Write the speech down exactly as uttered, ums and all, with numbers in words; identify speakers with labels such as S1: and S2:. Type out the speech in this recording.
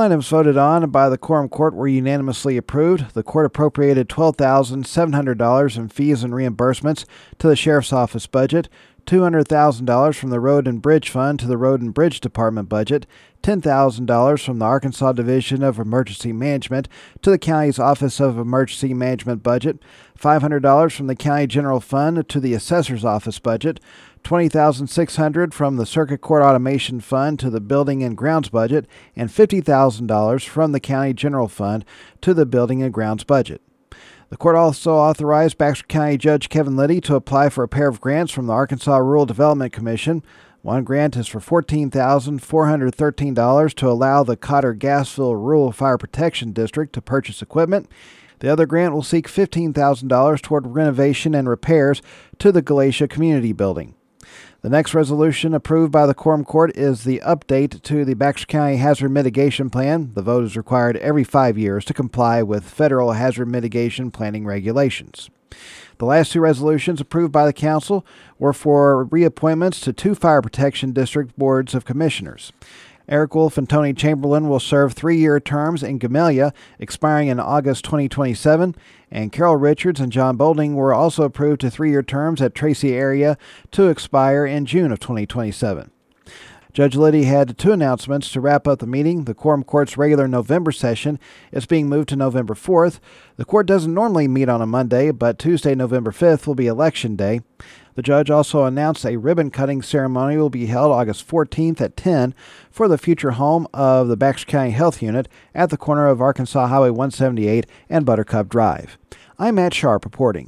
S1: items voted on by the Quorum Court were unanimously approved. The court appropriated twelve thousand seven hundred dollars in fees and reimbursements to the Sheriff's Office budget, two hundred thousand dollars from the Road and Bridge Fund to the Road and Bridge Department budget, ten thousand dollars from the Arkansas Division of Emergency Management to the county's Office of Emergency Management budget, five hundred dollars from the County General Fund to the Assessor's Office budget, twenty thousand six hundred dollars from the Circuit Court Automation Fund to the Building and Grounds budget, and fifty thousand dollars from the County General Fund to the Building and Grounds budget. The court also authorized Baxter County Judge Kevin Liddy to apply for a pair of grants from the Arkansas Rural Development Commission. One grant is for fourteen thousand four hundred thirteen dollars to allow the Cotter-Gassville Rural Fire Protection District to purchase equipment. The other grant will seek fifteen thousand dollars toward renovation and repairs to the Galatia Community Building. The next resolution approved by the Quorum Court is the update to the Baxter County Hazard Mitigation Plan. The vote is required every five years to comply with federal hazard mitigation planning regulations. The last two resolutions approved by the Council were for reappointments to two Fire Protection District Boards of Commissioners. Eric Wolf and Tony Chamberlain will serve three-year terms in Gamelia, expiring in August twenty twenty-seven, and Carol Richards and John Bolding were also approved to three-year terms at Tracy Area to expire in June of twenty twenty-seven. Judge Liddy had two announcements to wrap up the meeting. The Quorum Court's regular November session is being moved to November fourth. The court doesn't normally meet on a Monday, but Tuesday, November fifth, will be Election Day. The judge also announced a ribbon-cutting ceremony will be held August fourteenth at ten for the future home of the Baxter County Health Unit at the corner of Arkansas Highway one seventy-eight and Buttercup Drive. I'm Matt Sharp reporting.